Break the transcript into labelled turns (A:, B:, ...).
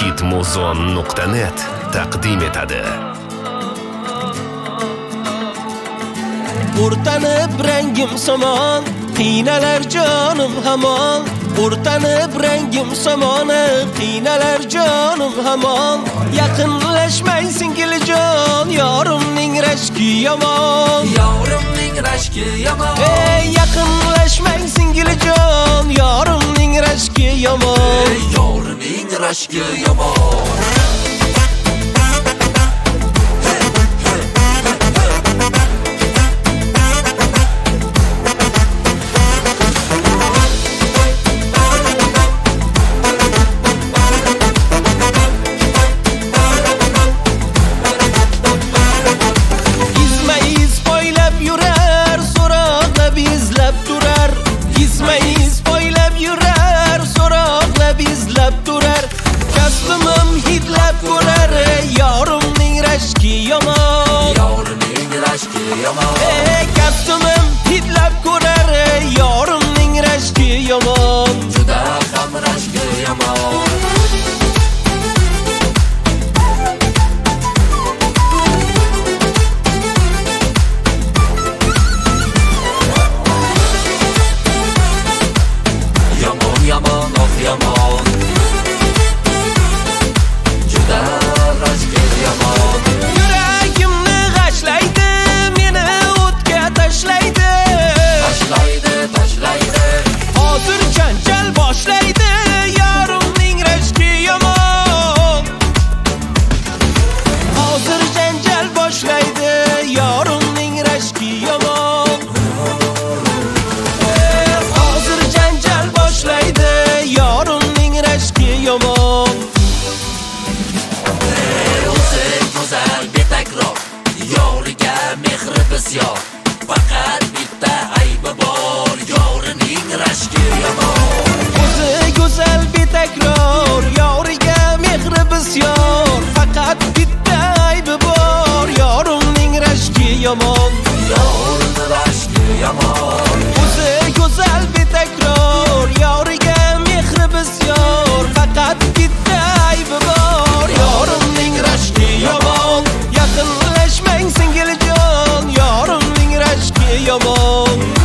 A: hitmuzon.net taqdim etadi.
B: O'rtanib rangim somon, qiynalar jonim hamon. O'rtanib rangim somon, qiynalar jonim hamon. Yaqinlashmang singiljon, yorimning rashki yomon.
C: Yorimning rashki yomon.
B: Yaqinlashmang singiljon, yorimning rashki yomon.
C: Yorimning rashki yomon.
B: Kastumim hidlab ko'rar, yorimning rashki yomon.
C: Juda ham rashki yomon. Yomon yomon, oh yomon. Juda rashki yomon.
B: Yuragimni g'ashlaydi, meni o'tga tashlaydi.
C: Tashlaydi.
B: Hozir janjal boshlaydi, yorimning rashki yomon. Hozir janjal boshlaydi, yorimning rashki yomon. Hozir janjal boshlaydi, yorimning rashki yomon.
C: Go'zal betakror, yoriga mehri bisyor. Faqat bitta aybi bor, yorining rashki yomon.
B: O'zi go'zal betakror, yoriga mehri bisyor. Faqat bitta aybi bor, yorimning rashki yomon.
C: Yoring rashki yomon.
B: O'zi go'zal betakror, yoriga mehri bisyor. Faqat bitta aybi bor, yorimning rashki yomon. Yaqinlashmang singiljon, yorimning rashki yomon.